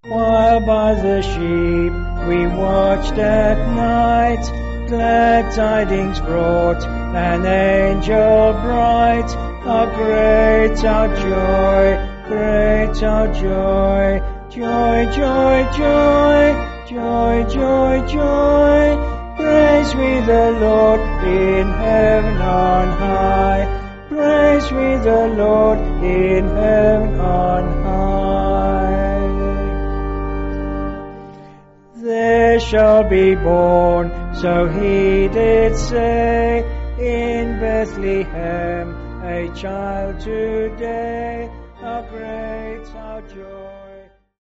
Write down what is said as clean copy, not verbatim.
While by the sheep we watched at night, glad tidings brought an angel bright. How great our joy, great our joy, joy, joy, joy, joy, joy, joy. Praise we the Lord in heaven on high. Praise we the Lord in heaven on high. There shall be born, so he did say, in Bethlehem a child today. How great our joy.